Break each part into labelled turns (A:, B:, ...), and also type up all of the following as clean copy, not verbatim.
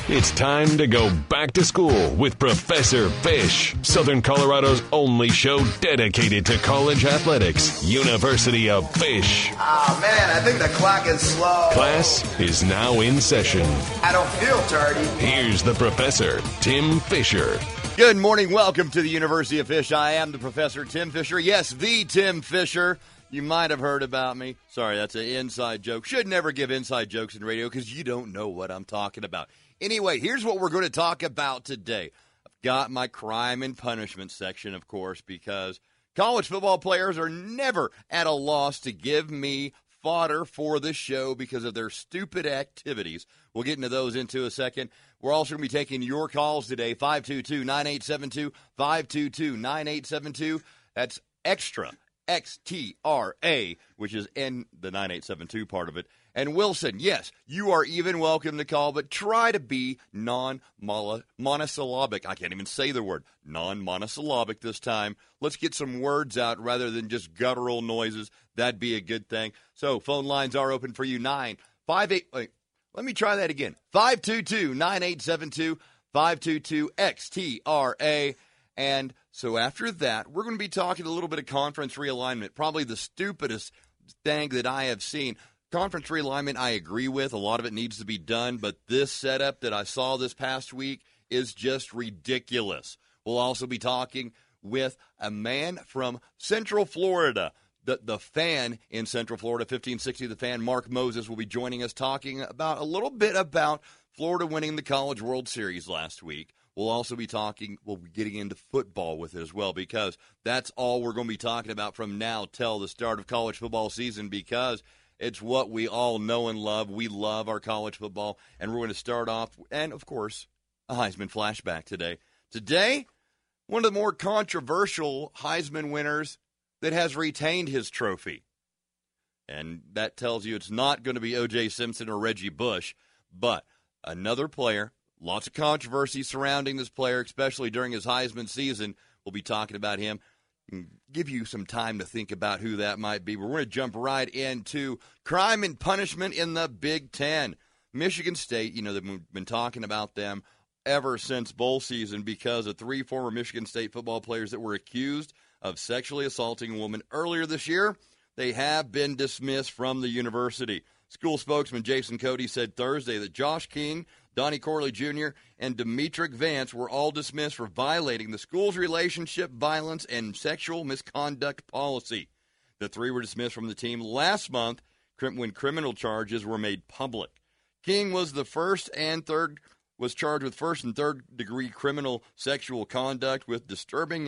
A: It's time to go back to school with Professor Fish, Southern Colorado's only show dedicated to college athletics, University of Fish.
B: Oh, man, I think the clock is slow.
A: Class is now in session.
B: I don't feel tardy.
A: Here's the professor, Tim Fisher.
C: Good morning. Welcome to the University of Fish. I am the Professor Tim Fisher. Yes, the Tim Fisher. You might have heard about me. Sorry, that's an inside joke. Should never give inside jokes in radio because you don't know what I'm talking about. Anyway, here's what we're going to talk about today. I've got my crime and punishment section, of course, because college football players are never at a loss to give me fodder for the show because of their stupid activities. We'll get into those into a second. We're also going to be taking your calls today, 522-9872, 522-9872. That's extra, XTRA, which is in the 9872 part of it. And Wilson, yes, you are even welcome to call, but try to be non-monosyllabic. I can't even say the word. Non-monosyllabic this time. Let's get some words out rather than just guttural noises. That'd be a good thing. So phone lines are open for you. 958. Let me try that again. 522-9872, 522-XTRA. And so after that, we're going to be talking a little bit of conference realignment, probably the stupidest thing that I have seen. Conference realignment, I agree with. A lot of it needs to be done, but this setup that I saw this past week is just ridiculous. We'll also be talking with a man from Central Florida, the fan in Central Florida, 1560 The Fan, Mark Moses, will be joining us talking about a little bit about Florida winning the College World Series last week. We'll also be getting into football with it as well, because that's all we're going to be talking about from now till the start of college football season, because it's what we all know and love. We love our college football, and we're going to start off, and of course, a Heisman flashback today. Today, one of the more controversial Heisman winners that has retained his trophy. And that tells you it's not going to be O.J. Simpson or Reggie Bush, but another player. Lots of controversy surrounding this player, especially during his Heisman season. We'll be talking about him. Give you some time to think about who that might be. We're going to jump right into crime and punishment in the Big Ten. Michigan State, they've been talking about them ever since bowl season because of 3 former Michigan State football players that were accused of sexually assaulting a woman earlier this year. They have been dismissed from the university. School spokesman Jason Cody said Thursday that Josh King, Donnie Corley Jr., and Demetric Vance were all dismissed for violating the school's relationship, violence, and sexual misconduct policy. The 3 were dismissed from the team last month when criminal charges were made public. King was charged with first and third degree criminal sexual conduct with disturbing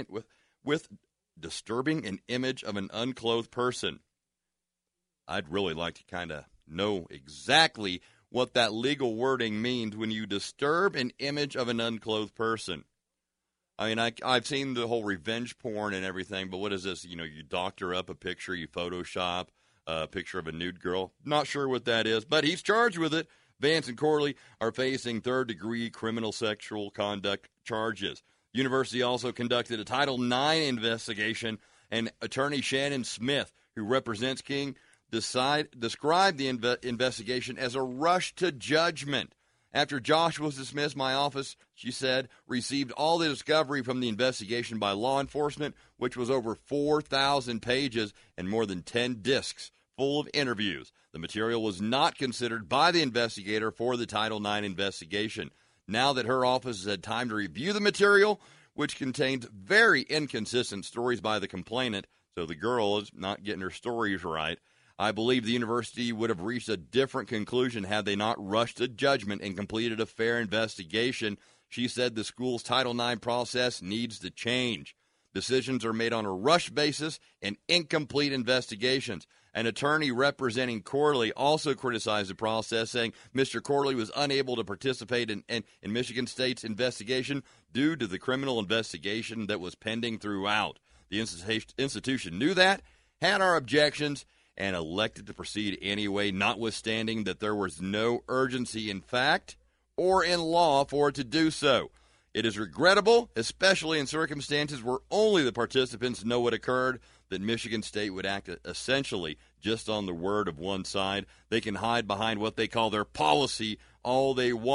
C: an image of an unclothed person. I'd really like to kind of know exactly what that legal wording means when you disturb an image of an unclothed person. I mean, I've seen the whole revenge porn and everything, but what is this? You doctor up a picture, you Photoshop a picture of a nude girl. Not sure what that is, but he's charged with it. Vance and Corley are facing third-degree criminal sexual conduct charges. University also conducted a Title IX investigation, and attorney Shannon Smith, who represents King, described the investigation as a rush to judgment. After Josh was dismissed, my office, she said, received all the discovery from the investigation by law enforcement, which was over 4,000 pages and more than 10 discs full of interviews. The material was not considered by the investigator for the Title IX investigation. Now that her office has had time to review the material, which contains very inconsistent stories by the complainant, so the girl is not getting her stories right, I believe the university would have reached a different conclusion had they not rushed to judgment and completed a fair investigation. She said the school's Title IX process needs to change. Decisions are made on a rush basis and incomplete investigations. An attorney representing Corley also criticized the process, saying Mr. Corley was unable to participate in Michigan State's investigation due to the criminal investigation that was pending throughout. The institution knew that, had our objections, and elected to proceed anyway, notwithstanding that there was no urgency in fact or in law for it to do so. It is regrettable, especially in circumstances where only the participants know what occurred, that Michigan State would act essentially just on the word of one side. They can hide behind what they call their policy all they want,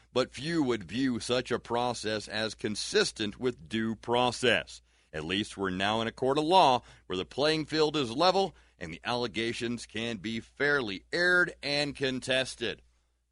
C: but few would view such a process as consistent with due process. At least we're now in a court of law where the playing field is level and the allegations can be fairly aired and contested.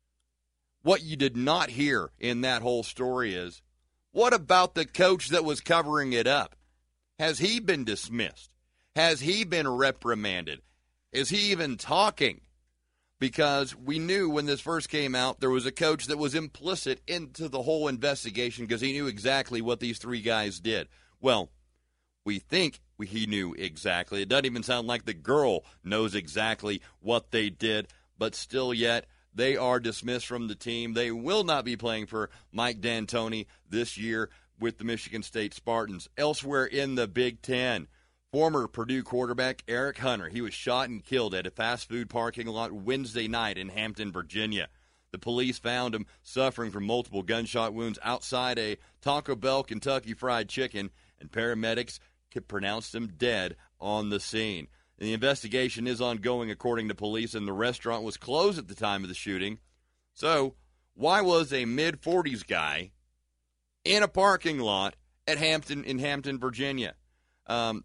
C: What you did not hear in that whole story is, what about the coach that was covering it up? Has he been dismissed? Has he been reprimanded? Is he even talking? Because we knew when this first came out, there was a coach that was implicit into the whole investigation because he knew exactly what these three guys did. Well, we think he knew exactly. It doesn't even sound like the girl knows exactly what they did, but still yet, they are dismissed from the team. They will not be playing for Mike D'Antoni this year with the Michigan State Spartans. Elsewhere in the Big Ten, former Purdue quarterback Eric Hunter, he was shot and killed at a fast food parking lot Wednesday night in Hampton, Virginia. The police found him suffering from multiple gunshot wounds outside a Taco Bell Kentucky Fried Chicken, and paramedics pronounced him dead on the scene. The investigation is ongoing, according to police, and the restaurant was closed at the time of the shooting. So, why was a mid-40s guy in a parking lot in Hampton, Virginia? Don't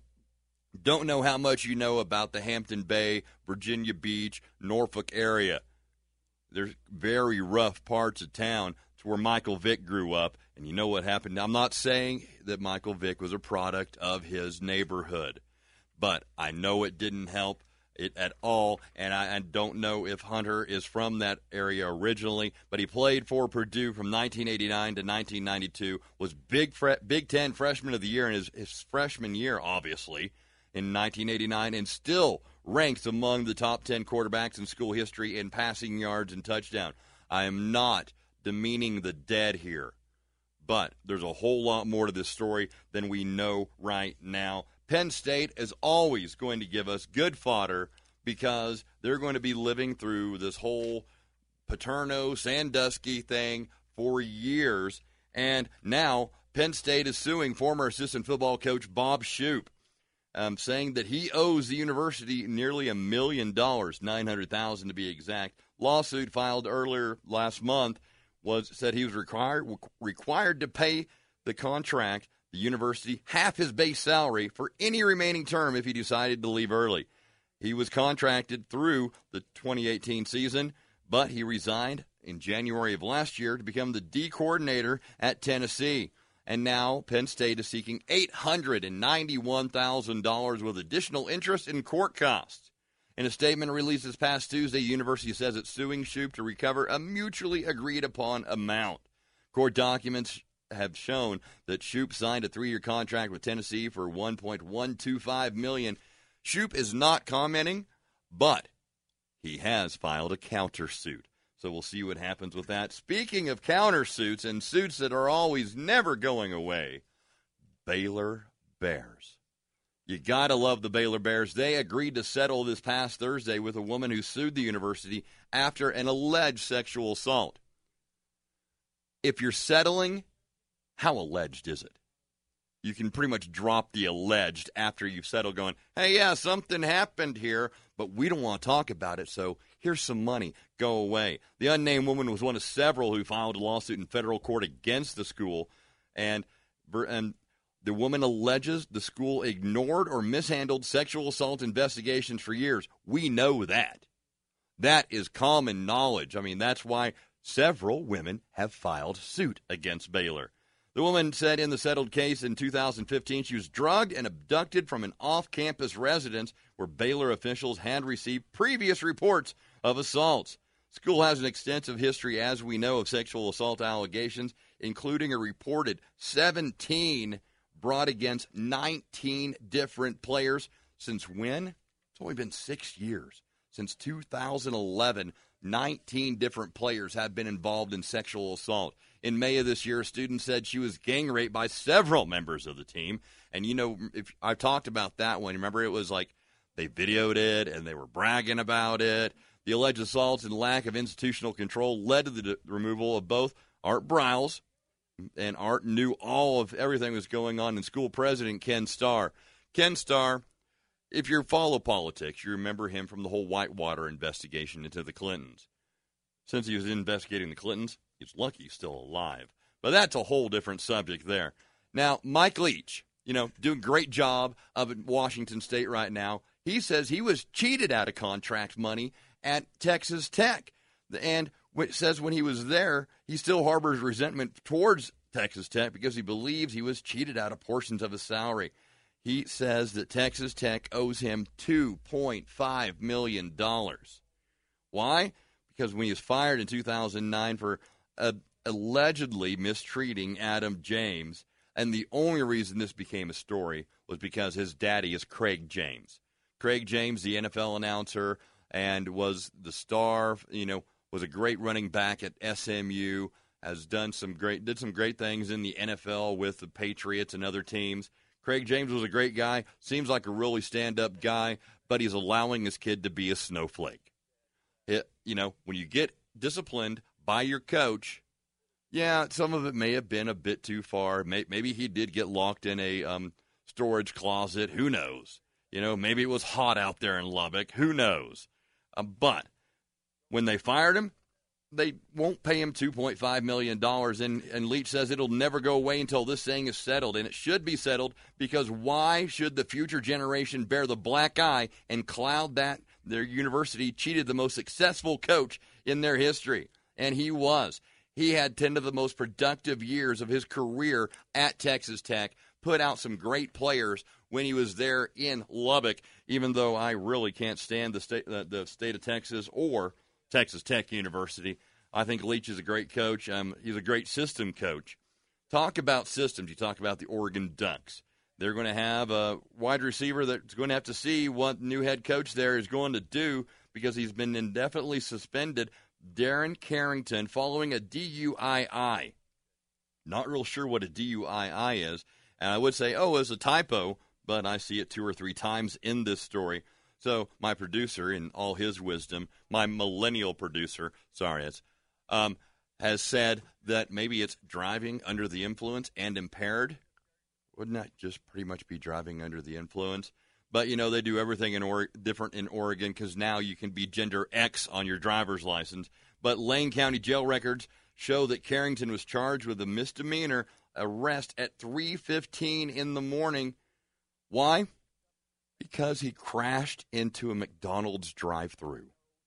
C: know how much you know about the Hampton Bay, Virginia Beach, Norfolk area. There's very rough parts of town. It's where Michael Vick grew up, and you know what happened. Now, I'm not saying that Michael Vick was a product of his neighborhood, but I know it didn't help it at all, and I don't know if Hunter is from that area originally, but he played for Purdue from 1989 to 1992, was Big Ten Freshman of the Year in his freshman year, obviously, in 1989, and still ranks among the top 10 quarterbacks in school history in passing yards and touchdown. I am not demeaning the dead here, but there's a whole lot more to this story than we know right now. Penn State is always going to give us good fodder because they're going to be living through this whole Paterno, Sandusky thing for years. And now Penn State is suing former assistant football coach Bob Shoop, saying that he owes the university nearly $1 million, $900,000 to be exact. Lawsuit filed earlier last month said he was required to pay the contract, the university, half his base salary for any remaining term if he decided to leave early. He was contracted through the 2018 season, but he resigned in January of last year to become the D coordinator at Tennessee. And now Penn State is seeking $891,000 with additional interest and court costs. In a statement released this past Tuesday, the university says it's suing Shoop to recover a mutually agreed-upon amount. Court documents have shown that Shoop signed a 3-year contract with Tennessee for $1.125 million. Shoop is not commenting, but he has filed a countersuit. So we'll see what happens with that. Speaking of countersuits and suits that are always never going away, Baylor Bears. You got to love the Baylor Bears. They agreed to settle this past Thursday with a woman who sued the university after an alleged sexual assault. If you're settling, how alleged is it? You can pretty much drop the alleged after you've settled going, hey, yeah, something happened here, but we don't want to talk about it, so here's some money. Go away. The unnamed woman was one of several who filed a lawsuit in federal court against the school, and the woman alleges the school ignored or mishandled sexual assault investigations for years. We know that. That is common knowledge. I mean, that's why several women have filed suit against Baylor. The woman said in the settled case in 2015 she was drugged and abducted from an off-campus residence where Baylor officials had received previous reports of assaults. School has an extensive history, as we know, of sexual assault allegations, including a reported 17 brought against 19 different players. Since when? It's only been 6 years. Since 2011, 19 different players have been involved in sexual assault. In May of this year, a student said she was gang raped by several members of the team. And, you know, if I've talked about that one. Remember, it was like they videoed it and they were bragging about it. The alleged assaults and lack of institutional control led to the removal of both Art Briles, and Art knew all of everything that was going on, and school president Ken Starr. Ken Starr, if you follow politics, you remember him from the whole Whitewater investigation into the Clintons. Since he was investigating the Clintons, He's lucky he's still alive. But that's a whole different subject there. Now, Mike Leach, doing a great job up at Washington State right now. He says he was cheated out of contract money at Texas Tech. And it says when he was there, he still harbors resentment towards Texas Tech because he believes he was cheated out of portions of his salary. He says that Texas Tech owes him $2.5 million. Why? Because when he was fired in 2009 for allegedly mistreating Adam James, and the only reason this became a story was because his daddy is Craig James. Craig James, the NFL announcer, and was the star, was a great running back at SMU, did some great things in the NFL with the Patriots and other teams. Craig James was a great guy, seems like a really stand-up guy, but he's allowing his kid to be a snowflake. When you get disciplined by your coach, yeah, some of it may have been a bit too far. Maybe he did get locked in a storage closet. Who knows? Maybe it was hot out there in Lubbock. Who knows? But when they fired him, they won't pay him $2.5 million. And Leach says it'll never go away until this thing is settled. And it should be settled because why should the future generation bear the black eye and cloud that their university cheated the most successful coach in their history? And he was. He had 10 of the most productive years of his career at Texas Tech, put out some great players when he was there in Lubbock, even though I really can't stand the state of Texas or Texas Tech University. I think Leach is a great coach. He's a great system coach. Talk about systems. You talk about the Oregon Ducks. They're going to have a wide receiver that's going to have to see what the new head coach there is going to do because he's been indefinitely suspended. Darren Carrington following a DUII. Not real sure what a DUII is. And I would say, it's a typo, but I see it 2 or 3 times in this story. So my producer, in all his wisdom, my millennial producer, has said that maybe it's driving under the influence and impaired. Wouldn't that just pretty much be driving under the influence? But, they do everything different in Oregon because now you can be gender X on your driver's license. But Lane County jail records show that Carrington was charged with a misdemeanor arrest at 3:15 in the morning. Why? Because he crashed into a McDonald's drive-thru.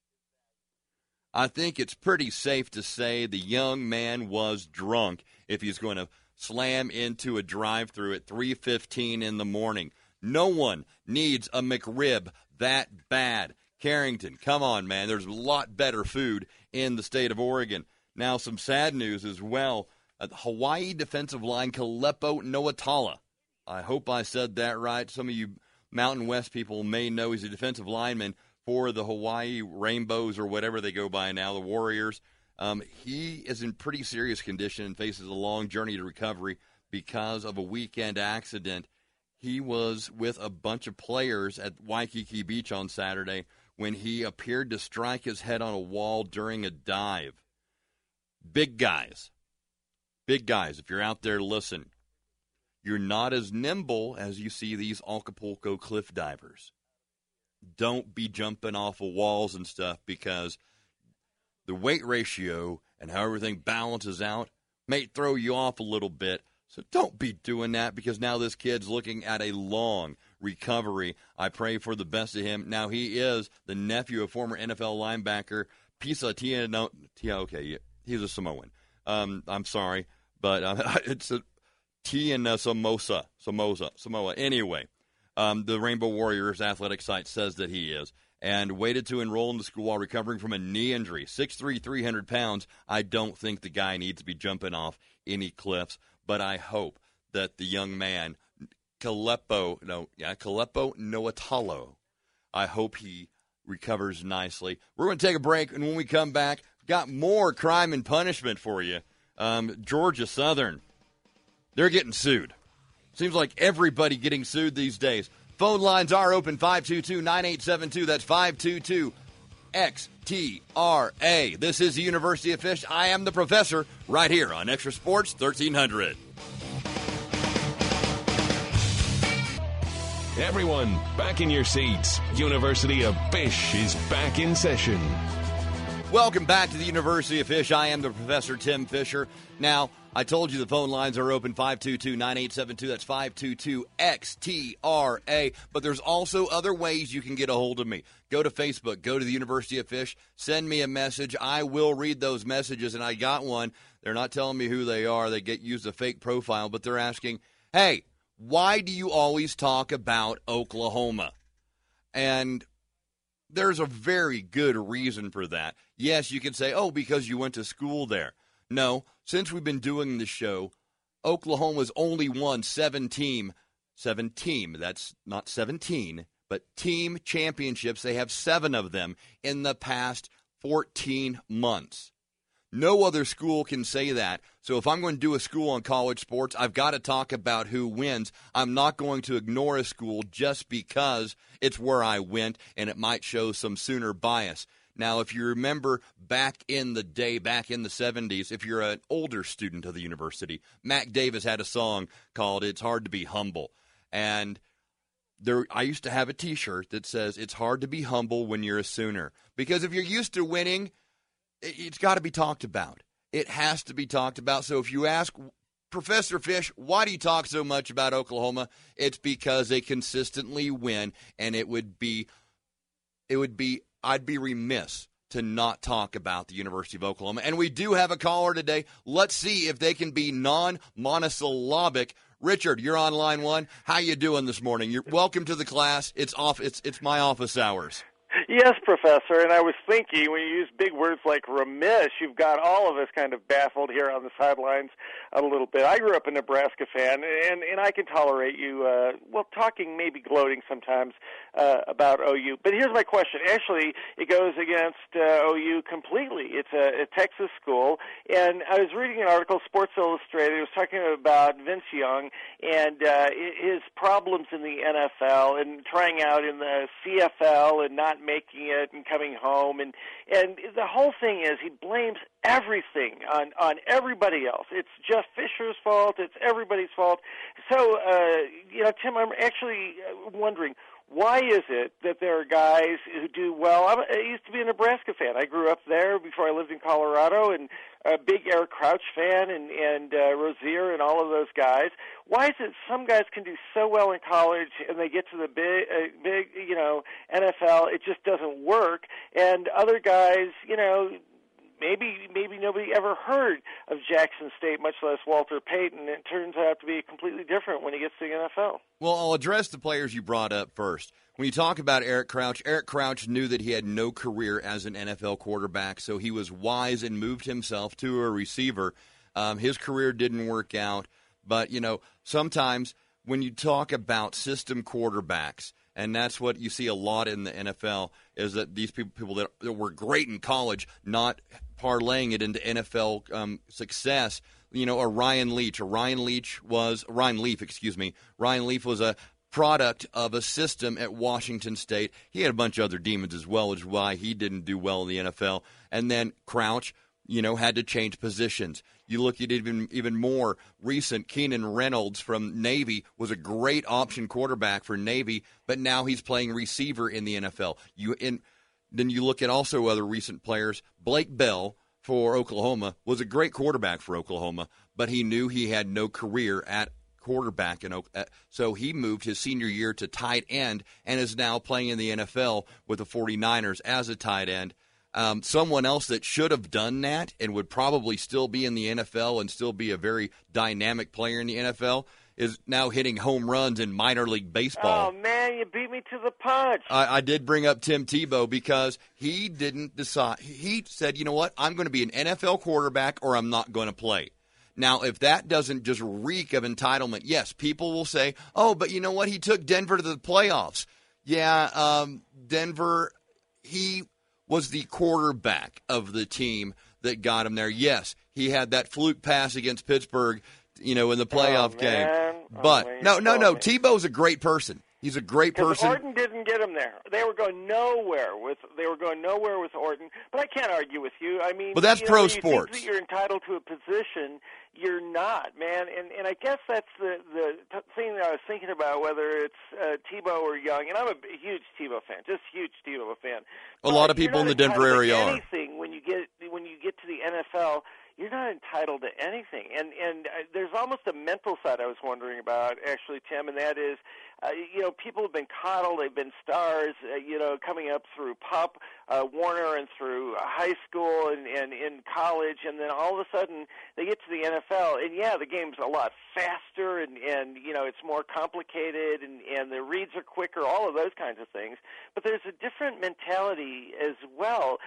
C: I think it's pretty safe to say the young man was drunk if he's going to slam into a drive-thru at 3:15 in the morning. No one needs a McRib that bad. Carrington, come on, man. There's a lot better food in the state of Oregon. Now, some sad news as well. Hawaii defensive line Kalepo Noatala. I hope I said that right. Some of you Mountain West people may know he's a defensive lineman for the Hawaii Rainbows or whatever they go by now, the Warriors. He is in pretty serious condition and faces a long journey to recovery because of a weekend accident. He was with a bunch of players at Waikiki Beach on Saturday when he appeared to strike his head on a wall during a dive. Big guys, if you're out there, listen. You're not as nimble as you see these Acapulco cliff divers. Don't be jumping off of walls and stuff because the weight ratio and how everything balances out may throw you off a little bit. So don't be doing that because now this kid's looking at a long recovery. I pray for the best of him. Now, he is the nephew of former NFL linebacker Pisa Tiano. Okay, he's a Samoan. I'm sorry, but it's a Tiana Samoa. Anyway, the Rainbow Warriors athletic site says that he is. And waited to enroll in the school while recovering from a knee injury. 6'3", 300 pounds. I don't think the guy needs to be jumping off any cliffs. But I hope that the young man, Kalepo Noatalo, I hope he recovers nicely. We're going to take a break, and when we come back, got more crime and punishment for you. Georgia Southern, they're getting sued. Seems like everybody getting sued these days. Phone lines are open, 522-9872. That's 522-XTRA. This is the University of Fish. I am the professor right here on Extra Sports 1300.
A: Everyone, back in your seats. University of Fish is back in session.
C: Welcome back to the University of Fish. I am the Professor Tim Fisher. Now, I told you the phone lines are open, 522-9872. That's 522-XTRA. But there's also other ways you can get a hold of me. Go to Facebook. Go to the University of Fish. Send me a message. I will read those messages, and I got one. They're not telling me who they are. They used a fake profile, but they're asking, hey, why do you always talk about Oklahoma? And there's a very good reason for that. Yes, you can say, oh, because you went to school there. No, since we've been doing the show, Oklahoma's only won 17, that's not 17, but team championships. They have 7 of them in the past 14 months. No other school can say that. So if I'm going to do a school on college sports, I've got to talk about who wins. I'm not going to ignore a school just because it's where I went and it might show some Sooner bias. Now, if you remember back in the day, back in the 70s, if you're an older student of the university, Mac Davis had a song called It's Hard to Be Humble. And I used to have a T-shirt that says, it's hard to be humble when you're a Sooner. Because if you're used to winning, it's got to be talked about. It has to be talked about. So if you ask Professor Fish, why do you talk so much about Oklahoma? It's because they consistently win, and I'd be remiss to not talk about the University of Oklahoma. And we do have a caller today. Let's see if they can be non-monosyllabic. Richard, you're on line 1. How you doing this morning? You're welcome to the class. It's my office hours.
D: Yes, Professor, and I was thinking when you use big words like remiss, you've got all of us kind of baffled here on the sidelines a little bit. I grew up a Nebraska fan, and I can tolerate you, talking, maybe gloating sometimes about OU. But here's my question. Actually, it goes against OU completely. It's a Texas school, and I was reading an article, Sports Illustrated, it was talking about Vince Young and his problems in the NFL and trying out in the CFL and not making it and coming home, and the whole thing is he blames everything on everybody else. It's Jeff Fisher's fault. It's everybody's fault. So, Tim, I'm actually wondering, why is it that there are guys who do well? I used to be a Nebraska fan. I grew up there before I lived in Colorado, and a big Eric Crouch fan and Rozier and all of those guys. Why is it some guys can do so well in college and they get to the big NFL, it just doesn't work, and other guys, maybe nobody ever heard of Jackson State, much less Walter Payton. It turns out to be completely different when he gets to the NFL.
C: Well, I'll address the players you brought up first. When you talk about Eric Crouch knew that he had no career as an NFL quarterback, so he was wise and moved himself to a receiver. His career didn't work out, but, sometimes when you talk about system quarterbacks, and that's what you see a lot in the NFL, is that these people that were great in college, not parlaying it into NFL success. A Ryan Leaf was a product of a system at Washington State. He had a bunch of other demons as well, which is why he didn't do well in the NFL. And then Crouch, had to change positions. You look at even more recent, Keenan Reynolds from Navy was a great option quarterback for Navy, but now he's playing receiver in the NFL. Then you look at also other recent players. Blake Bell for Oklahoma was a great quarterback for Oklahoma, but he knew he had no career at quarterback, so he moved his senior year to tight end and is now playing in the NFL with the 49ers as a tight end. Someone else that should have done that and would probably still be in the NFL and still be a very dynamic player in the NFL is now hitting home runs in minor league baseball.
D: Oh, man, you beat me to the punch.
C: I did bring up Tim Tebow because he didn't decide. He said, you know what, I'm going to be an NFL quarterback or I'm not going to play. Now, if that doesn't just reek of entitlement, yes, people will say, oh, but you know what, he took Denver to the playoffs. Yeah, Denver, he was the quarterback of the team that got him there. Yes, he had that fluke pass against Pittsburgh, in the playoff game. But no, Tebow's a great person. He's a great person.
D: Orton didn't get him there. They were going nowhere with Orton. But I can't argue with you. I mean,
C: but that's pro sports.
D: That you're entitled to a position. You're not, man. And I guess that's the thing that I was thinking about, whether it's Tebow or Young. And I'm a huge Tebow fan, just huge Tebow fan.
C: A lot of people in the Denver area are.
D: Anything when you get to the NFL, you're not entitled to anything. And there's almost a mental side I was wondering about, actually, Tim, and that is, people have been coddled. They've been stars, coming up through Pup, Warner, and through high school and in college, and then all of a sudden they get to the NFL, and yeah, the game's a lot faster, and it's more complicated, and the reads are quicker, all of those kinds of things. But there's a different mentality as well.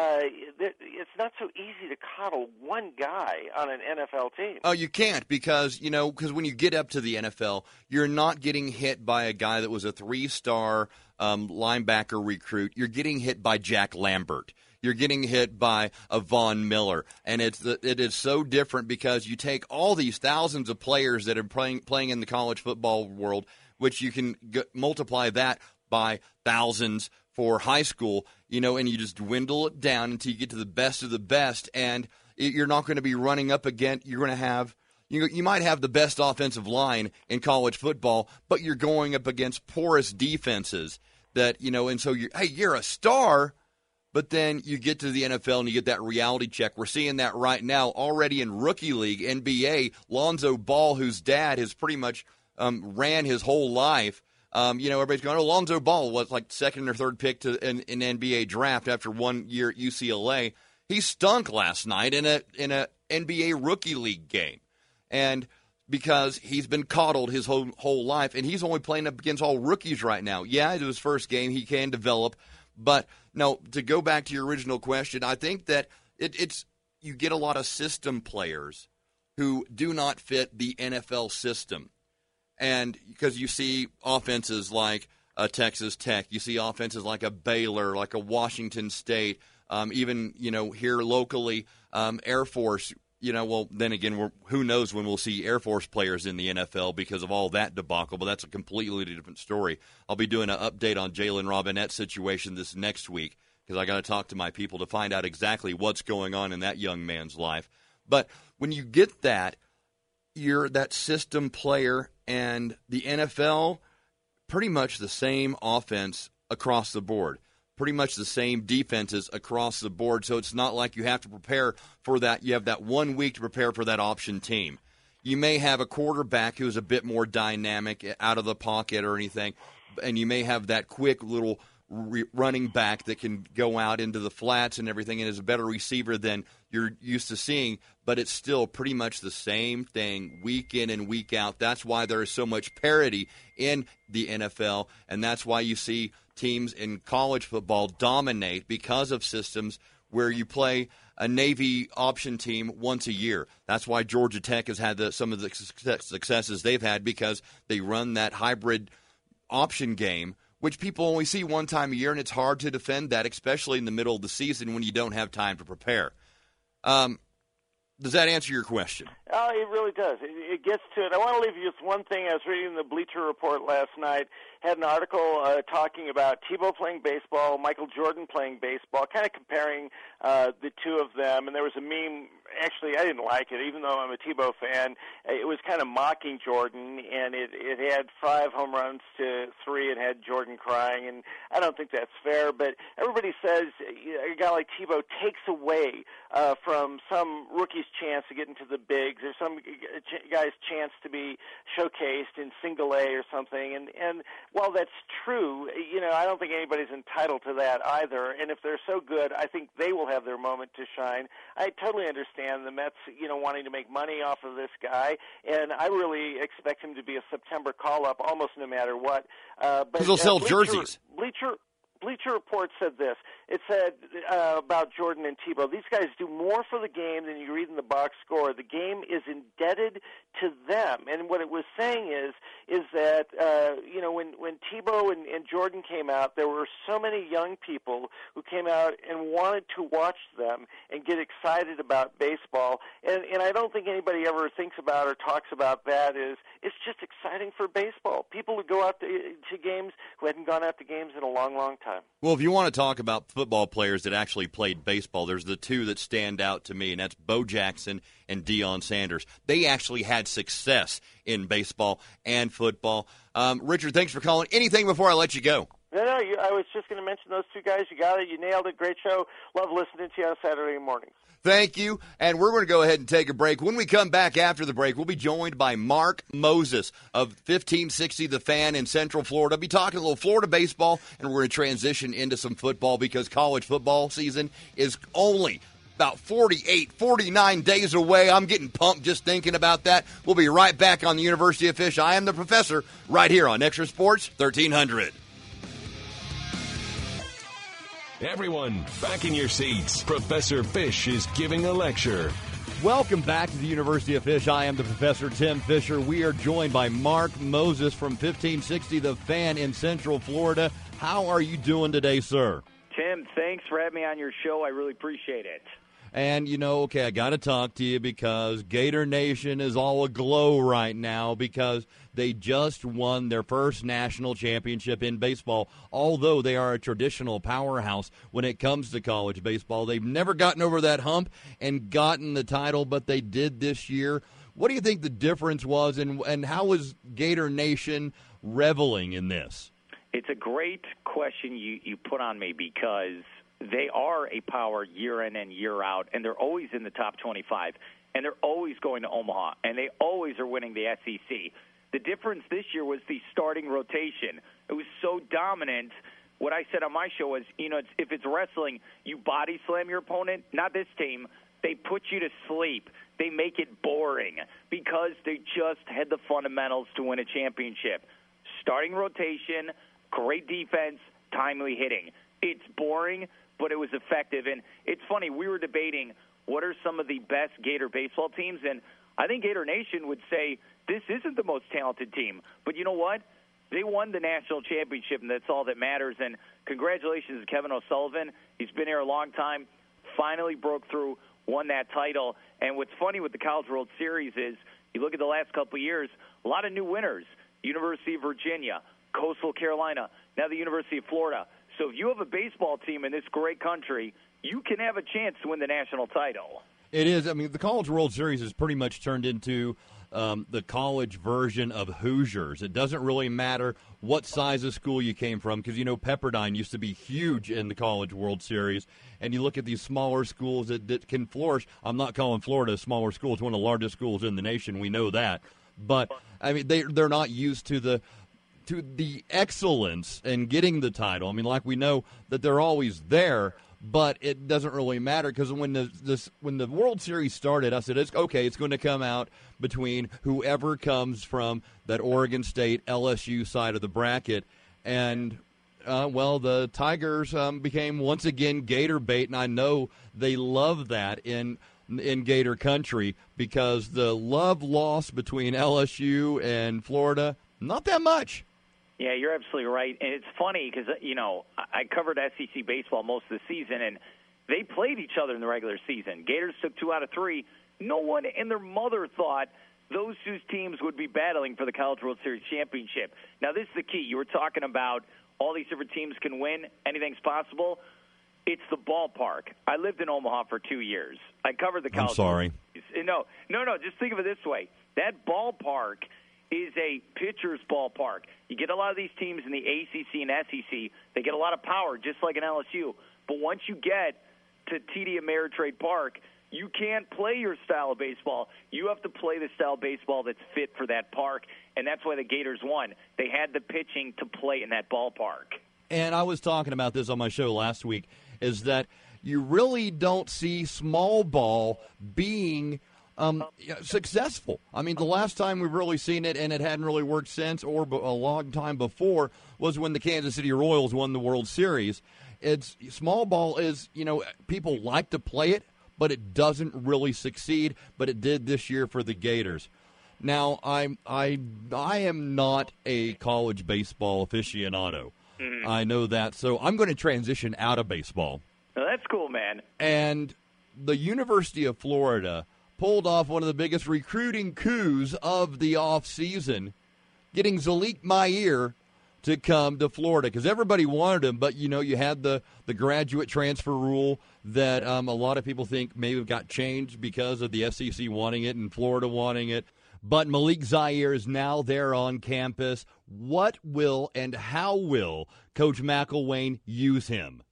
D: It's not so easy to coddle one guy on an NFL team.
C: Oh, you can't because when you get up to the NFL, you're not getting hit by a guy that was a 3-star linebacker recruit. You're getting hit by Jack Lambert. You're getting hit by a Von Miller. And it is so different because you take all these thousands of players that are playing in the college football world, which you can multiply that by thousands for high school, and you just dwindle it down until you get to the best of the best. And you're not going to be running up against – you're going to have – you might have the best offensive line in college football, but you're going up against porous defenses that, and so you're a star, but then you get to the NFL and you get that reality check. We're seeing that right now already in Rookie League, NBA. Lonzo Ball, whose dad has pretty much ran his whole life. Everybody's going, Lonzo Ball was like second or third pick to an NBA draft after 1 year at UCLA. He stunk last night in a NBA Rookie League game. And because he's been coddled his whole life, and he's only playing up against all rookies right now. Yeah, it was his first game. He can develop. But, no, to go back to your original question, I think that it's you get a lot of system players who do not fit the NFL system. And because you see offenses like Texas Tech, you see offenses like a Baylor, like a Washington State, even, here locally, Air Force. Then again, who knows when we'll see Air Force players in the NFL because of all that debacle, but that's a completely different story. I'll be doing an update on Jalen Robinette's situation this next week because I got to talk to my people to find out exactly what's going on in that young man's life. But when you get that, you're that system player, and the NFL, pretty much the same offense across the board. Pretty much the same defenses across the board, so it's not like you have to prepare for that. You have that 1 week to prepare for that option team. You may have a quarterback who's a bit more dynamic out of the pocket or anything, and you may have that quick little running back that can go out into the flats and everything and is a better receiver than you're used to seeing, but it's still pretty much the same thing week in and week out. That's why there is so much parity in the NFL, and that's why you see teams in college football dominate because of systems where you play a Navy option team once a year. That's why Georgia Tech has had some of the successes they've had because they run that hybrid option game, which people only see one time a year, and it's hard to defend that, especially in the middle of the season when you don't have time to prepare. Does that answer your question?
D: Oh, it really does. It gets to it. I want to leave you with one thing. I was reading the Bleacher Report last night, had an article talking about Tebow playing baseball, Michael Jordan playing baseball, kind of comparing the two of them. And there was a meme. Actually, I didn't like it, even though I'm a Tebow fan. It was kind of mocking Jordan, and it had 5 home runs to 3 and had Jordan crying. And I don't think that's fair, but everybody says a guy like Tebow takes away from some rookie's chance to get into the bigs or some guy's chance to be showcased in single A or something. And while that's true, I don't think anybody's entitled to that either. And if they're so good, I think they will have their moment to shine. I totally understand the Mets, wanting to make money off of this guy, and I really expect him to be a September call-up almost no matter what.
C: Because they'll sell jerseys.
D: Bleacher Report said this. It said about Jordan and Tebow, these guys do more for the game than you read in the box score. The game is indebted to them. And what it was saying is that, when Tebow and Jordan came out, there were so many young people who came out and wanted to watch them and get excited about baseball. And I don't think anybody ever thinks about or talks about that. It's just exciting for baseball. People who go out to games who hadn't gone out to games in a long, long time. time.
C: Well, if you want to talk about football players that actually played baseball, there's the two that stand out to me, and that's Bo Jackson and Deion Sanders. They actually had success in baseball and football. Richard, thanks for calling. Anything before I let you go?
D: No, I was just going to mention those two guys. You got it. You nailed it. Great show. Love listening to you on Saturday mornings.
C: Thank you. And we're going to go ahead and take a break. When we come back after the break, we'll be joined by Mark Moses of 1560 The Fan in Central Florida. I'll be talking a little Florida baseball, and we're going to transition into some football because college football season is only about 49 days away. I'm getting pumped just thinking about that. We'll be right back on the University of Fish. I am the professor right here on Extra Sports 1300.
A: Everyone, back in your seats. Professor Fish is giving a lecture.
E: Welcome back to the University of Fish. I am the Professor Tim Fisher. We are joined by Mark Moses from 1560 The Fan in Central Florida. How are you doing today, sir?
F: Tim, thanks for having me on your show. I really appreciate it.
E: And, I got to talk to you because Gator Nation is all aglow right now because they just won their first national championship in baseball. Although they are a traditional powerhouse when it comes to college baseball, they've never gotten over that hump and gotten the title, but they did this year. What do you think the difference was, and how was Gator Nation reveling in this?
F: It's a great question you put on me because they are a power year in and year out, and they're always in the top 25, and they're always going to Omaha, and they always are winning the SEC. The difference this year was the starting rotation. It was so dominant. What I said on my show was, if it's wrestling, you body slam your opponent. Not this team. They put you to sleep. They make it boring because they just had the fundamentals to win a championship. Starting rotation, great defense, timely hitting. It's boring, but it was effective. And it's funny, we were debating what are some of the best Gator baseball teams, and I think Gator Nation would say this isn't the most talented team. But you know what? They won the national championship, and that's all that matters. And congratulations to Kevin O'Sullivan. He's been here a long time, finally broke through, won that title. And what's funny with the College World Series is you look at the last couple of years, a lot of new winners. University of Virginia, Coastal Carolina, now the University of Florida. So if you have a baseball team in this great country, you can have a chance to win the national title.
E: It is. I mean, the College World Series has pretty much turned into the college version of Hoosiers. It doesn't really matter what size of school you came from because, Pepperdine used to be huge in the College World Series. And you look at these smaller schools that can flourish. I'm not calling Florida a smaller school. It's one of the largest schools in the nation. We know that. But, I mean, they're not used to the excellence in getting the title. I mean, like we know that they're always there, but it doesn't really matter because when the World Series started, I said, it's going to come out between whoever comes from that Oregon State LSU side of the bracket. And, the Tigers became once again Gator bait, and I know they love that in Gator country because the love lost between LSU and Florida, not that much.
F: Yeah, you're absolutely right. And it's funny because, I covered SEC baseball most of the season, and they played each other in the regular season. Gators took 2 out of 3. No one and their mother thought those two teams would be battling for the College World Series championship. Now, this is the key. You were talking about all these different teams can win. Anything's possible. It's the ballpark. I lived in Omaha for 2 years. I covered the college.
E: I'm sorry.
F: No. Just think of it this way. That ballpark is a pitcher's ballpark. You get a lot of these teams in the ACC and SEC, they get a lot of power, just like an LSU. But once you get to TD Ameritrade Park, you can't play your style of baseball. You have to play the style of baseball that's fit for that park, and that's why the Gators won. They had the pitching to play in that ballpark.
E: And I was talking about this on my show last week, is that you really don't see small ball being successful. I mean, the last time we've really seen it, and it hadn't really worked since or a long time before, was when the Kansas City Royals won the World Series. It's small ball is, people like to play it, but it doesn't really succeed, but it did this year for the Gators. Now, I am not a college baseball aficionado. Mm-hmm. I know that, so I'm going to transition out of baseball.
F: Well, that's cool, man.
E: And the University of Florida pulled off one of the biggest recruiting coups of the offseason, getting Zalik Mayer to come to Florida because everybody wanted him, but, you had the graduate transfer rule that a lot of people think maybe got changed because of the SEC wanting it and Florida wanting it. But Malik Zaire is now there on campus. What will and how will Coach McElwain use him?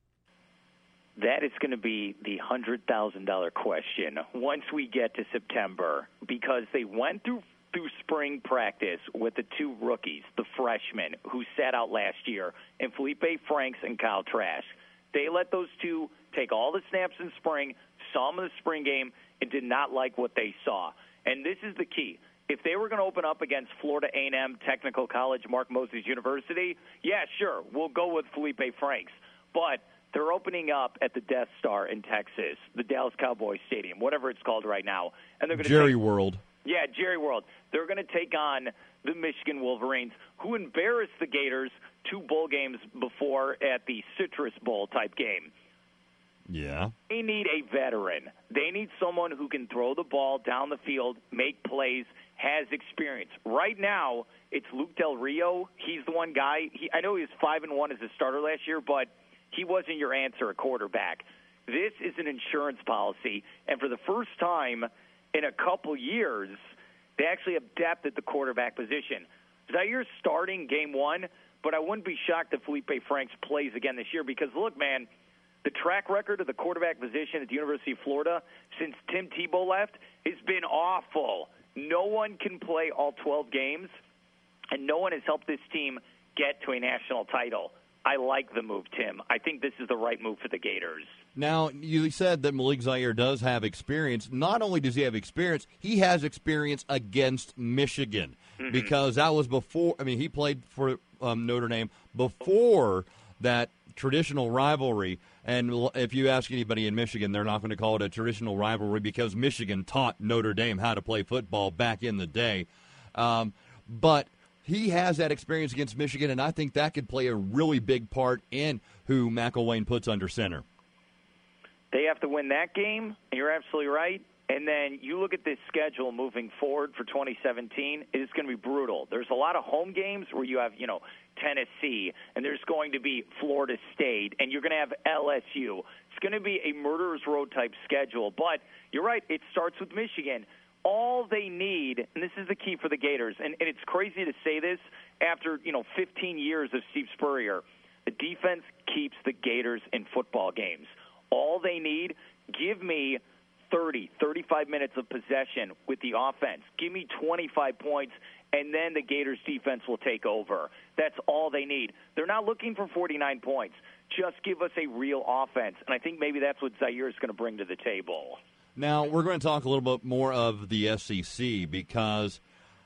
F: That is going to be the $100,000 question once we get to September, because they went through spring practice with the two rookies, the freshmen who sat out last year, and Felipe Franks and Kyle Trask. They let those two take all the snaps in spring, saw them in the spring game, and did not like what they saw. And this is the key. If they were going to open up against Florida A&M Technical College, Mark Moses University, yeah, sure, we'll go with Felipe Franks. But they're opening up at the Death Star in Texas, the Dallas Cowboys Stadium, whatever it's called right now. And they're going to
E: Jerry World.
F: Yeah, Jerry World. They're going to take on the Michigan Wolverines, who embarrassed the Gators 2 bowl games before at the Citrus Bowl type game.
E: Yeah.
F: They need a veteran. They need someone who can throw the ball down the field, make plays, has experience. Right now, it's Luke Del Rio. He's the one guy. I know he was 5-1 as a starter last year, but he wasn't your answer at quarterback. This is an insurance policy, and for the first time in a couple years, they actually have depth at the quarterback position. Zaire's starting game 1, but I wouldn't be shocked if Felipe Franks plays again this year because, look, man, the track record of the quarterback position at the University of Florida since Tim Tebow left has been awful. No one can play all 12 games, and no one has helped this team get to a national title. I like the move, Tim. I think this is the right move for the Gators.
E: Now, you said that Malik Zaire does have experience. Not only does he have experience, he has experience against Michigan because that was before – he played for Notre Dame before that traditional rivalry. And if you ask anybody in Michigan, they're not going to call it a traditional rivalry because Michigan taught Notre Dame how to play football back in the day. But he has that experience against Michigan, and I think that could play a really big part in who McElwain puts under center.
F: They have to win that game, and you're absolutely right. And then you look at this schedule moving forward for 2017, it's going to be brutal. There's a lot of home games where you have, Tennessee, and there's going to be Florida State, and you're going to have LSU. It's going to be a murderer's road type schedule. But you're right, it starts with Michigan. All they need, and this is the key for the Gators, and it's crazy to say this after, 15 years of Steve Spurrier, the defense keeps the Gators in football games. All they need, give me 30, 35 minutes of possession with the offense. Give me 25 points, and then the Gators' defense will take over. That's all they need. They're not looking for 49 points. Just give us a real offense, and I think maybe that's what Zaire is going to bring to the table.
E: Now, we're going to talk a little bit more of the SEC because,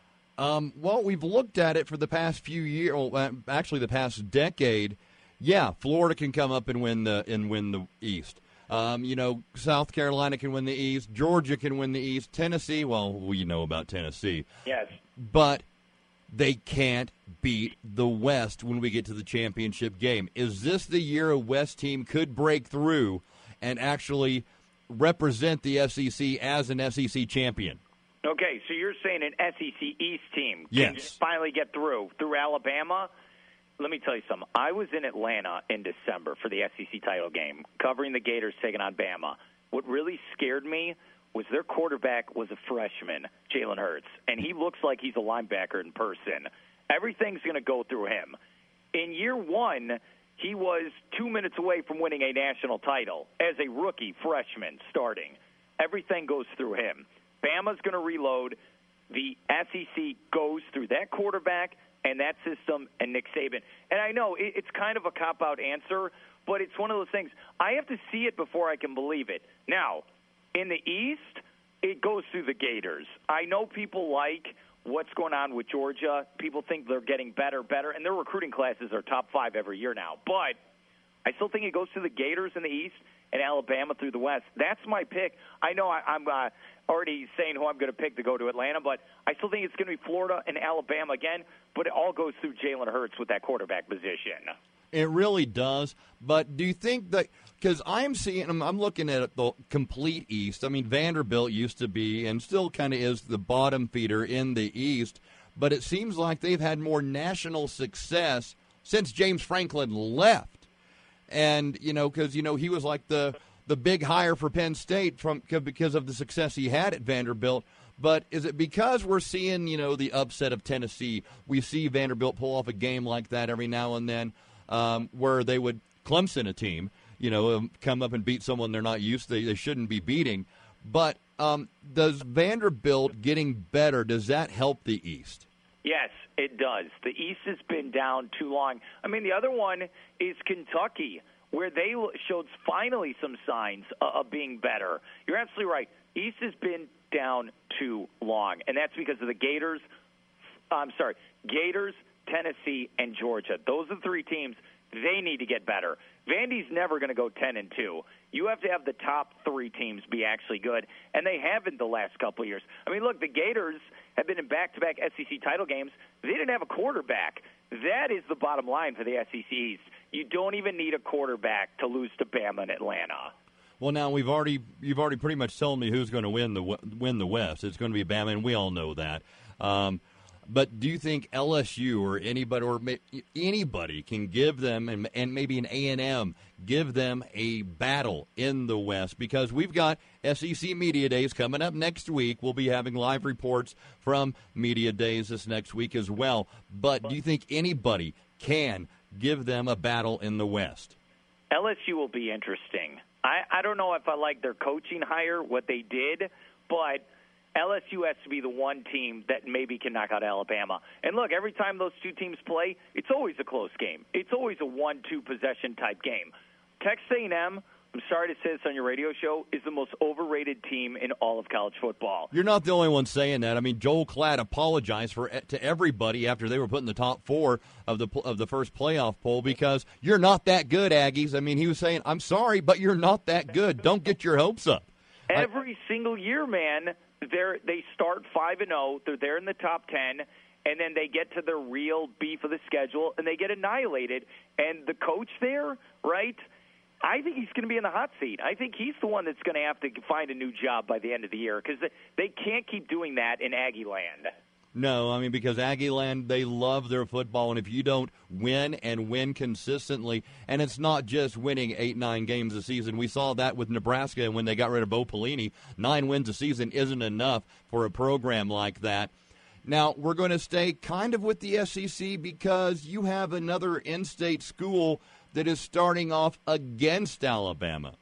E: we've looked at it for the past few years, actually the past decade. Yeah, Florida can come up and win the East. South Carolina can win the East. Georgia can win the East. Tennessee, well, we know about Tennessee.
F: Yes.
E: But they can't beat the West when we get to the championship game. Is this the year a West team could break through and actually represent the SEC as an SEC champion?
F: Okay, so you're saying an SEC East team can
E: Yes.
F: finally get through Alabama? Let me tell you something. I was in Atlanta in December for the SEC title game, covering the Gators taking on Bama. What really scared me was their quarterback was a freshman, Jalen Hurts, and he looks like he's a linebacker in person. Everything's going to go through him. In year 1, he was 2 minutes away from winning a national title as a rookie freshman starting. Everything goes through him. Bama's going to reload. The SEC goes through that quarterback and that system and Nick Saban. And I know it's kind of a cop-out answer, but it's one of those things. I have to see it before I can believe it. Now, in the East, it goes through the Gators. I know people like what's going on with Georgia. People think they're getting better, and their recruiting classes are top 5 every year now. But I still think it goes through the Gators in the East and Alabama through the West. That's my pick. I know I'm already saying who I'm going to pick to go to Atlanta, but I still think it's going to be Florida and Alabama again, but it all goes through Jalen Hurts with that quarterback position.
E: It really does. But do you think that – because I'm looking at the complete East. Vanderbilt used to be and still kind of is the bottom feeder in the East. but it seems like they've had more national success since James Franklin left. And, because, he was like the big hire for Penn State because of the success he had at Vanderbilt. But is it because we're seeing, the upset of Tennessee? We see Vanderbilt pull off a game like that every now and then where they would Clemson a team, come up and beat someone they're not used to, they shouldn't be beating. But does Vanderbilt getting better, does that help the East?
F: Yes, it does. The East has been down too long. I mean, the other one is Kentucky, where they showed finally some signs of being better. You're absolutely right. East has been down too long, and that's because of the Gators, Tennessee, and Georgia. Those are the three teams. They need to get better. Vandy's never going to go 10-2. You have to have the top three teams be actually good, and they haven't the last couple of years. I mean, look, the Gators have been in back-to-back SEC title games. They didn't have a quarterback. That is the bottom line for the SEC East. You don't even need a quarterback to lose to Bama and Atlanta.
E: Well, now you've already pretty much told me who's going to win the West. It's going to be Bama, and we all know that. But do you think LSU or anybody can give them, and maybe an A&M, give them a battle in the West? Because we've got SEC Media Days coming up next week. We'll be having live reports from Media Days this next week as well. But do you think anybody can give them a battle in the West?
F: LSU will be interesting. I don't know if I like their coaching hire, what they did, but LSU has to be the one team that maybe can knock out Alabama. And look, every time those two teams play, it's always a close game. It's always a 1-2 possession type game. Texas A&M, I'm sorry to say this on your radio show, is the most overrated team in all of college football.
E: You're not the only one saying that. I mean, Joel Klatt apologized to everybody after they were put in the top four of the first playoff poll because you're not that good, Aggies. I mean, he was saying, I'm sorry, but you're not that good. Don't get your hopes up.
F: Every single year, man, they start 5-0. They're there in the top 10. And then they get to the real beef of the schedule, and they get annihilated. And the coach there, right, I think he's going to be in the hot seat. I think he's the one that's going to have to find a new job by the end of the year because they can't keep doing that in Aggie land.
E: No, I mean, because Aggie land, they love their football, and if you don't win and win consistently, and it's not just winning 8-9 games a season. We saw that with Nebraska when they got rid of Bo Pelini. 9 wins a season isn't enough for a program like that. Now, we're going to stay kind of with the SEC because you have another in-state school that is starting off against Alabama.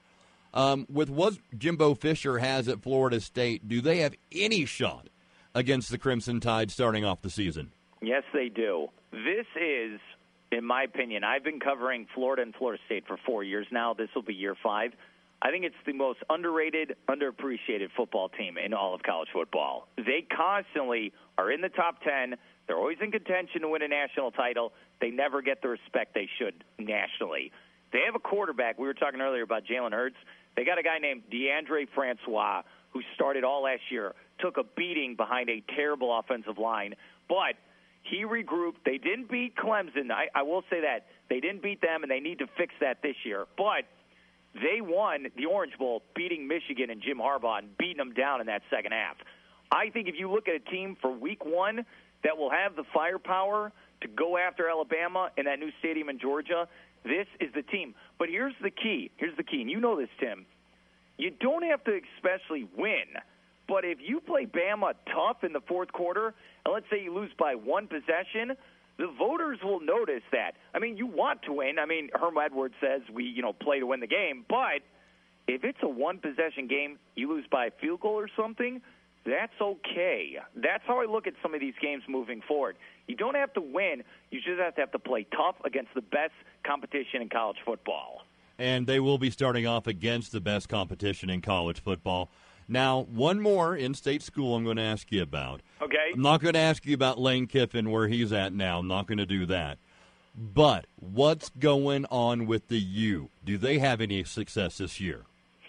E: With what Jimbo Fisher has at Florida State, do they have any shot against the Crimson Tide starting off the season?
F: Yes, they do. This is, in my opinion, I've been covering Florida and Florida State for 4 years now. This will be year 5. I think it's the most underrated, underappreciated football team in all of college football. They constantly are in the top 10. They're always in contention to win a national title. They never get the respect they should nationally. They have a quarterback. We were talking earlier about Jalen Hurts. They got a guy named DeAndre Francois who started all last year, took a beating behind a terrible offensive line, but he regrouped. They didn't beat Clemson. I will say that. They didn't beat them, and they need to fix that this year. But they won the Orange Bowl, beating Michigan and Jim Harbaugh and beating them down in that second half. I think if you look at a team for week 1 that will have the firepower to go after Alabama in that new stadium in Georgia, this is the team. But here's the key. Here's the key, and you know this, Tim. You don't have to especially win, but if you play Bama tough in the fourth quarter, and let's say you lose by 1 possession, the voters will notice that. I mean, you want to win. I mean, Herm Edwards says we, play to win the game, but if it's a 1-possession game, you lose by a field goal or something, that's okay. That's how I look at some of these games moving forward. You don't have to win. You just have to play tough against the best competition in college football.
E: And they will be starting off against the best competition in college football. Now, one more in-state school I'm going to ask you about.
F: Okay.
E: I'm not going to ask you about Lane Kiffin, where he's at now. I'm not going to do that. But what's going on with the U? Do they have any success this year?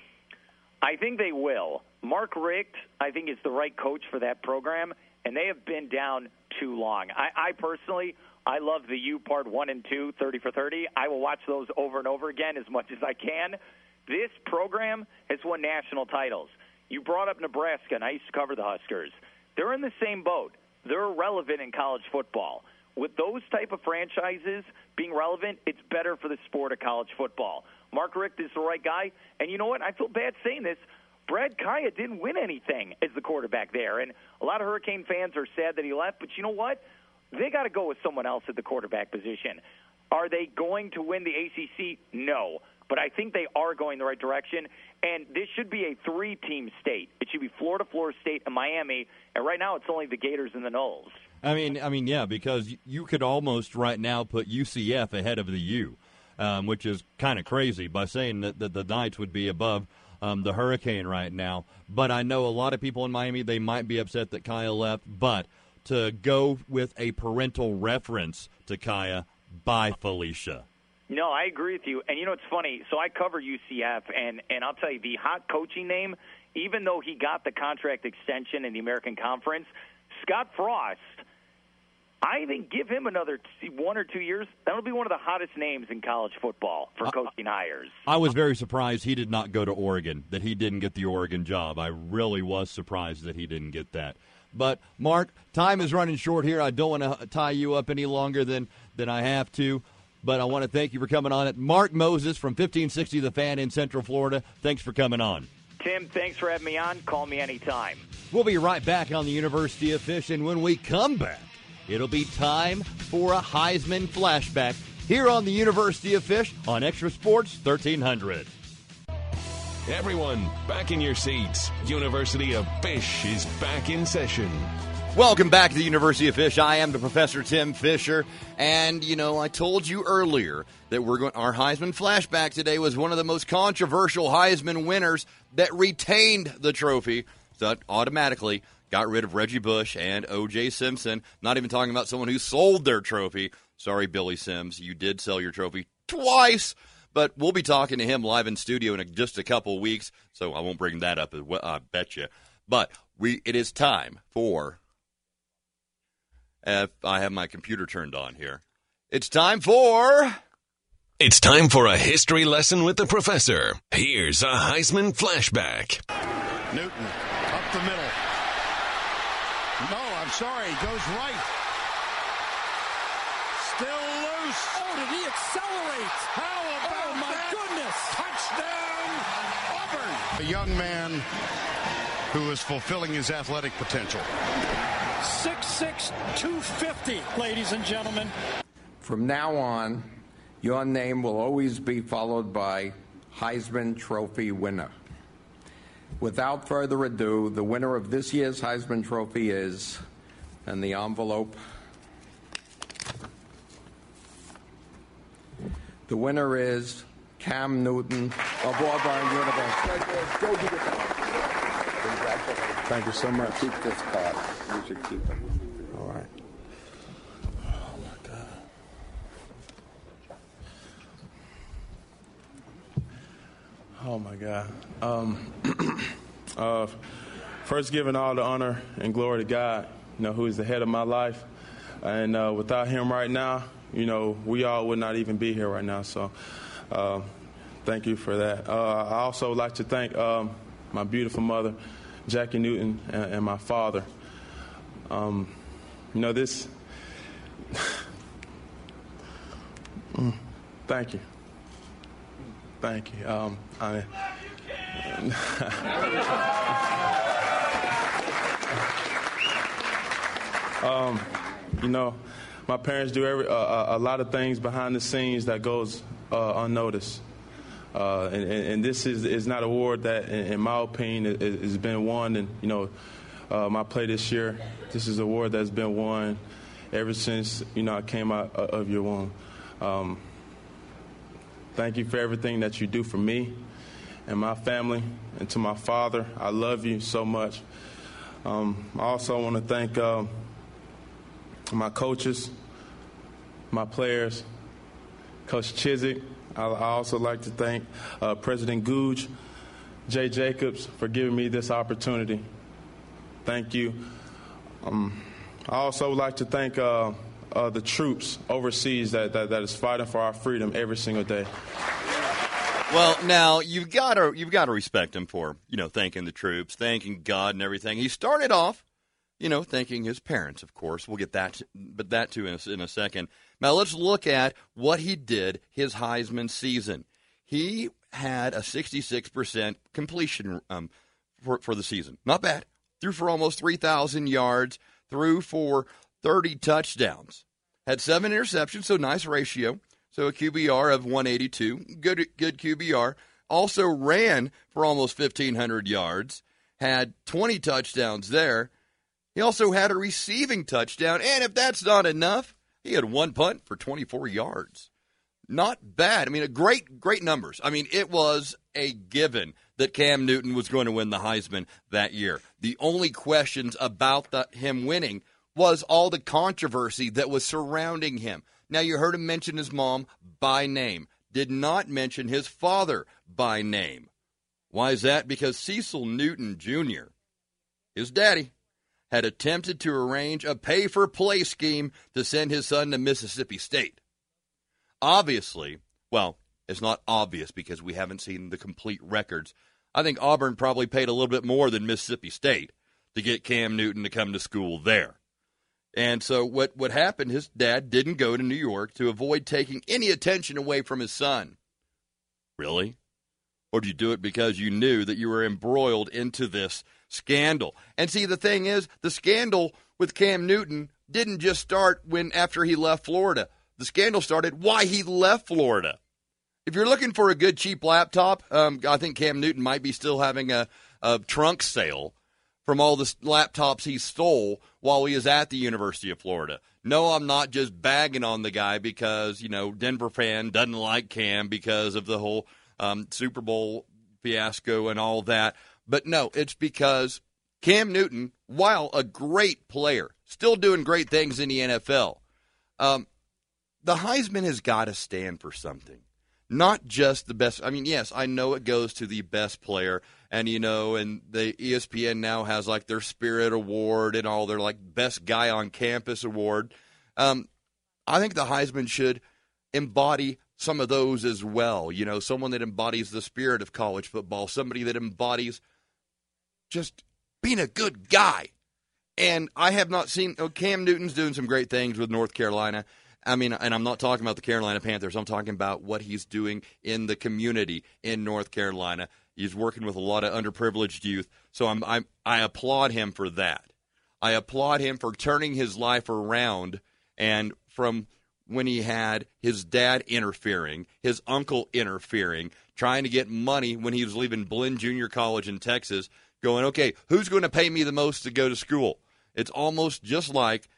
F: I think they will. Mark Richt, I think, is the right coach for that program, and they have been down too long. I personally, I love the U part 1 and 2, 30 for 30. I will watch those over and over again as much as I can. This program has won national titles. You brought up Nebraska, and I used to cover the Huskers. They're in the same boat. they're irrelevant in college football. With those type of franchises being relevant, it's better for the sport of college football. Mark Richt is the right guy, and you know what? I feel bad saying this. Brad Kaya didn't win anything as the quarterback there, and a lot of Hurricane fans are sad that he left, but you know what? They got to go with someone else at the quarterback position. Are they going to win the ACC? No, but I think they are going the right direction, and this should be a three-team state. It should be Florida, Florida State, and Miami, and right now it's only the Gators and the Noles.
E: I mean, yeah, because you could almost right now put UCF ahead of the U, which is kind of crazy by saying that the Knights would be above the Hurricane right now. But I know a lot of people in Miami, they might be upset that Kaya left, but to go with a parental reference to Kaya, bye, Felicia.
F: No, I agree with you. And, you know, it's funny. So I cover UCF, and I'll tell you, the hot coaching name, even though he got the contract extension in the American Conference, Scott Frost, I think give him another 1 or 2 years. That'll be one of the hottest names in college football for coaching hires.
E: I was very surprised he did not go to Oregon, that he didn't get the Oregon job. I really was surprised that he didn't get that. But, Mark, time is running short here. I don't want to tie you up any longer than I have to. But I want to thank you for coming on it. Mark Moses from 1560 The Fan in Central Florida, thanks for coming on.
F: Tim, thanks for having me on. Call me anytime.
E: We'll be right back on the University of Fish, and when we come back, it'll be time for a Heisman flashback here on the University of Fish on Extra Sports 1300.
A: Everyone, back in your seats. University of Fish is back in session.
C: Welcome back to the University of Fish. I am the Professor Tim Fisher, and, you know, I told you earlier that our Heisman flashback today was one of the most controversial Heisman winners that retained the trophy, so that automatically got rid of Reggie Bush and O.J. Simpson. Not even talking about someone who sold their trophy. Sorry, Billy Sims, you did sell your trophy twice, but we'll be talking to him live in studio in just a couple weeks, so I won't bring that up, I bet you. But it is time for... I have my computer turned on here. It's time for
A: a history lesson with the professor. Here's a Heisman flashback.
G: Newton, up the middle. No, I'm sorry, goes right. Still loose.
H: Oh, did he accelerate?
G: How about
H: my
G: goodness. Touchdown, Auburn. A young man who is fulfilling his athletic potential.
H: 6'6", 250, ladies and gentlemen.
I: From now on, your name will always be followed by Heisman Trophy winner. Without further ado, the winner of this year's Heisman Trophy is, and the envelope. The winner is Cam Newton of Auburn University.
J: Thank you so much. Keep this card. You should keep it. All right. Oh, my God. Oh, my God. First, giving all the honor and glory to God, who is the head of my life. And without him right now, we all would not even be here right now. So thank you for that. I also would like to thank my beautiful mother, Jackie Newton, and my father. This... Thank you. Thank you. My parents do a lot of things behind the scenes that goes unnoticed. And this is not an award that, in my opinion, has been won. And, my play this year, this is an award that's been won ever since, I came out of your womb. Thank you for everything that you do for me and my family. And to my father, I love you so much. I also want to thank my coaches, my players, Coach Chizik. I also like to thank President Googe, Jay Jacobs, for giving me this opportunity. Thank you. I also would like to thank the troops overseas that is fighting for our freedom every single day.
C: Well, now you've got to respect him for thanking the troops, thanking God, and everything. He started off thanking his parents, of course. We'll get that, but that too in a second. Now let's look at what he did his Heisman season. He had a 66% completion for the season. Not bad. Threw for almost 3,000 yards. Threw for 30 touchdowns. Had 7 interceptions, so nice ratio. So a QBR of 182. Good QBR. Also ran for almost 1,500 yards. Had 20 touchdowns there. He also had a receiving touchdown. And if that's not enough, he had 1 punt for 24 yards. Not bad. I mean, great numbers. I mean, it was a given that Cam Newton was going to win the Heisman that year. The only questions about him winning was all the controversy that was surrounding him. Now, you heard him mention his mom by name. Did not mention his father by name. Why is that? Because Cecil Newton Jr., his daddy, had attempted to arrange a pay-for-play scheme to send his son to Mississippi State. Obviously, well, it's not obvious because we haven't seen the complete records. I think Auburn probably paid a little bit more than Mississippi State to get Cam Newton to come to school there. And so what happened, his dad didn't go to New York to avoid taking any attention away from his son. Really? Or did you do it because you knew that you were embroiled into this scandal? And see, the thing is, the scandal with Cam Newton didn't just start after he left Florida. The scandal started why he left Florida. If you're looking for a good cheap laptop, I think Cam Newton might be still having a trunk sale from all the laptops he stole while he was at the University of Florida. No, I'm not just bagging on the guy because, Denver fan doesn't like Cam because of the whole Super Bowl fiasco and all that. But no, it's because Cam Newton, while a great player, still doing great things in the NFL, the Heisman has got to stand for something. Not just the best. I mean, yes, I know it goes to the best player, and and the ESPN now has like their Spirit Award and all their like best guy on campus award. I think the Heisman should embody some of those as well. Someone that embodies the spirit of college football, somebody that embodies just being a good guy. And I have not seen Cam Newton's doing some great things with North Carolina. I mean, and I'm not talking about the Carolina Panthers. I'm talking about what he's doing in the community in North Carolina. He's working with a lot of underprivileged youth. So I applaud him for that. I applaud him for turning his life around, and from when he had his dad interfering, his uncle interfering, trying to get money when he was leaving Blinn Junior College in Texas, going, okay, who's going to pay me the most to go to school? It's almost just like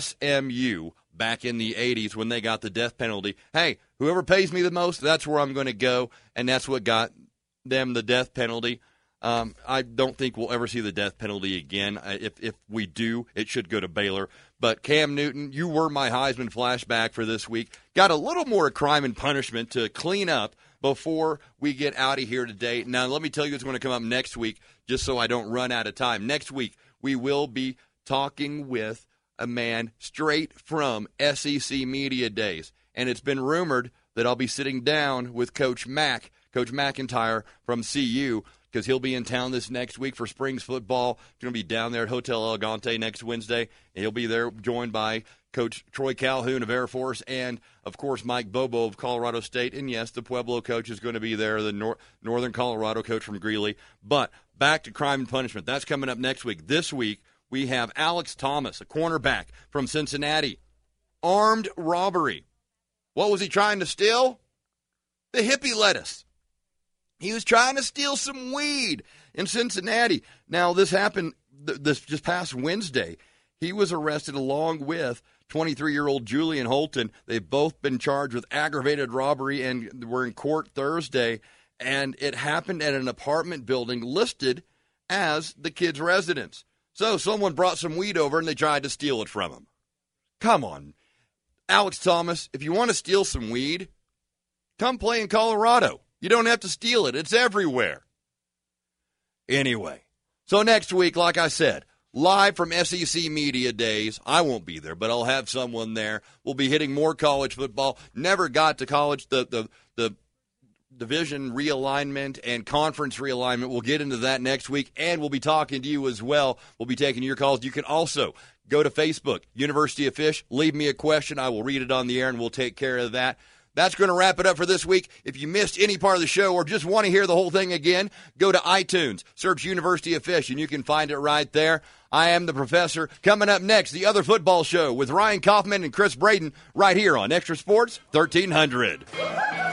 C: SMU back in the 80s when they got the death penalty. Hey, whoever pays me the most, that's where I'm going to go, and that's what got them the death penalty. I don't think we'll ever see the death penalty again. If we do, it should go to Baylor. But Cam Newton, you were my Heisman flashback for this week. Got a little more crime and punishment to clean up before we get out of here today. Now, let me tell you what's going to come up next week, just so I don't run out of time. Next week, we will be talking with a man straight from SEC Media Days. And it's been rumored that I'll be sitting down with Coach McIntyre from CU, because he'll be in town this next week for Springs football. He's going to be down there at Hotel Elegante next Wednesday. And he'll be there joined by Coach Troy Calhoun of Air Force and, of course, Mike Bobo of Colorado State. And, yes, the Pueblo coach is going to be there, the Northern Colorado coach from Greeley. But back to crime and punishment. That's coming up next week. This week, we have Alex Thomas, a cornerback from Cincinnati. Armed robbery. What was he trying to steal? The hippie lettuce. He was trying to steal some weed in Cincinnati. Now, this happened this just past Wednesday. He was arrested along with 23-year-old Julian Holton. They've both been charged with aggravated robbery and were in court Thursday. And it happened at an apartment building listed as the kid's residence. So someone brought some weed over and they tried to steal it from him. Come on. Alex Thomas, if you want to steal some weed, come play in Colorado. You don't have to steal it. It's everywhere. Anyway, so next week, like I said, live from SEC Media Days. I won't be there, but I'll have someone there. We'll be hitting more college football. Never got to college, the division realignment and conference realignment. We'll get into that next week, and we'll be talking to you as well. We'll be taking your calls. You can also go to Facebook, University of Fish, leave me a question. I will read it on the air, and we'll take care of that. That's going to wrap it up for this week. If you missed any part of the show or just want to hear the whole thing again, go to iTunes, search University of Fish, and you can find it right there. I am the Professor. Coming up next, the Other Football Show with Ryan Kaufman and Chris Braden right here on Extra Sports 1300.